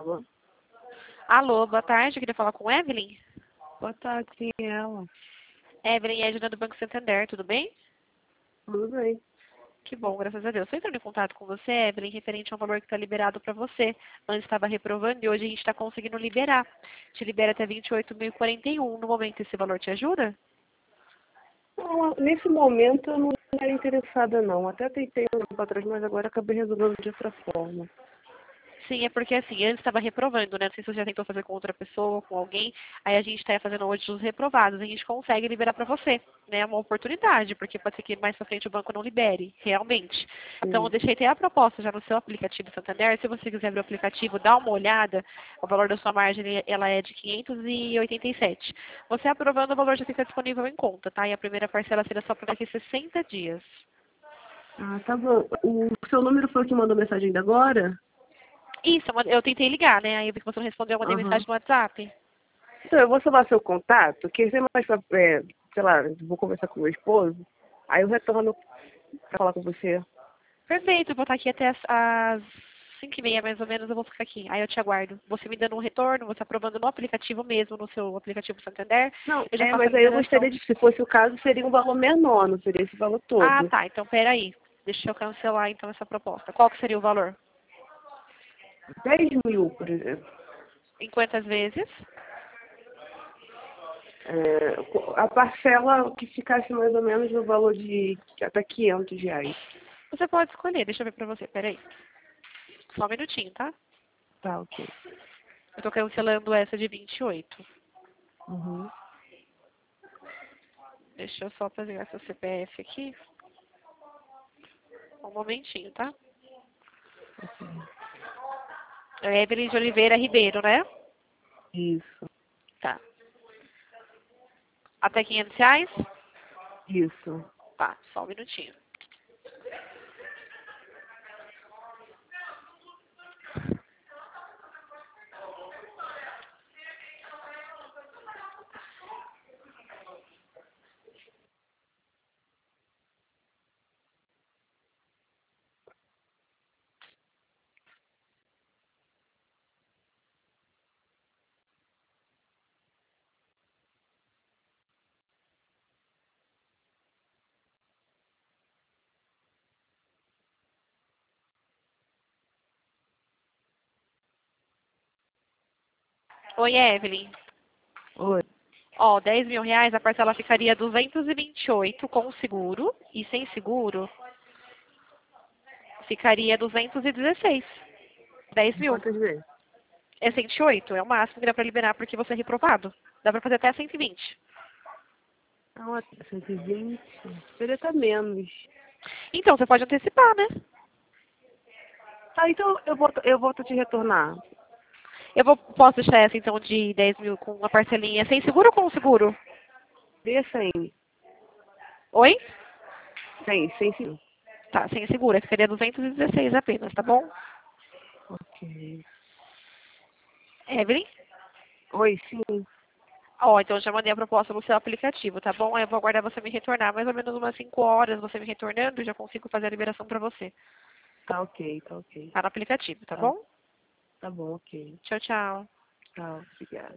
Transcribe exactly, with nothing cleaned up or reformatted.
Alô? Alô, boa tarde. Eu queria falar com Evelyn. Boa tarde, sim, é ela. Evelyn é Edna do Banco Santander, tudo bem? Tudo bem. Que bom, graças a Deus. Estou entrando em contato com você, Evelyn, referente a um valor que está liberado para você. Antes estava reprovando e hoje a gente está conseguindo liberar. Te libera até vinte e oito mil e quarenta e um. No momento, esse valor te ajuda? Não, nesse momento eu não era interessada não. Até tentei um tempo atrás, mas agora acabei resolvendo de outra forma. Sim, é porque assim, antes estava reprovando, né? Não sei se você já tentou fazer com outra pessoa, com alguém. Aí a gente está fazendo hoje os reprovados. A gente consegue liberar para você, né? É uma oportunidade, porque pode ser que mais para frente o banco não libere, realmente. Então eu Sim. deixei até a proposta já no seu aplicativo Santander. Se você quiser abrir o aplicativo, dá uma olhada. O valor da sua margem, ele- ela é de quinhentos e oitenta e sete. Você aprovando, o valor já fica disponível em conta, tá? E a primeira parcela será só para daqui sessenta dias. Ah, tá bom. O seu número foi o que mandou mensagem ainda agora? Isso, eu tentei ligar, né? Aí eu vi que você não respondeu, eu mandei Aham. mensagem no WhatsApp. Então, eu vou salvar seu contato, que se mais pra, é, sei lá, vou conversar com o meu esposo, aí eu retorno pra falar com você. Perfeito, eu vou estar aqui até as, as cinco e meia mais ou menos, eu vou ficar aqui. Aí eu te aguardo. Você me dando um retorno, você aprovando no aplicativo mesmo, no seu aplicativo Santander, Não, eu já é, faço a mas aí eu liberação. gostaria de, se fosse o caso, seria um valor menor, não seria esse valor Ah, todo. tá, então peraí. Deixa eu cancelar então essa proposta. Qual que seria o valor? Dez mil, por exemplo. Em quantas vezes? É, a parcela que ficasse mais ou menos no valor de até quinhentos reais. Você pode escolher, deixa eu ver pra você, peraí. Só um minutinho, tá? Tá, ok. Eu tô cancelando essa de vinte e oito. Uhum. Deixa eu só pegar seu C P F aqui. Um momentinho, tá? É Evelyn de Oliveira Ribeiro, né? Isso, Tá. Até quinhentos reais? isso. Tá, só um minutinho. Oi, Evelyn. Oi. Ó, dez mil reais, a parcela ficaria duzentos e vinte e oito com seguro. E sem seguro, ficaria duzentos e dezesseis. dez mil. Quantas vezes? É cento e oito, é o máximo que dá pra liberar porque você é reprovado. Dá pra fazer até cento e vinte. Ah, cento e vinte. Seria até menos. Então, você pode antecipar, né? Tá, então eu volto, eu volto a te retornar. Eu vou, posso deixar essa, então, de dez mil com uma parcelinha sem seguro ou com seguro? Dê cem. Oi? cem, cem sim. Tá, sem seguro. Aí ficaria duzentos e dezesseis apenas, tá bom? Ok. Evelyn? Oi, sim. Ó, então eu já mandei a proposta no seu aplicativo, tá bom? Aí eu vou aguardar você me retornar mais ou menos umas cinco horas, você me retornando, eu já consigo fazer a liberação pra você. Tá ok, tá ok. Tá no aplicativo, tá Tá, bom? tá bom, ok. Tchau, tchau. Tchau, obrigada.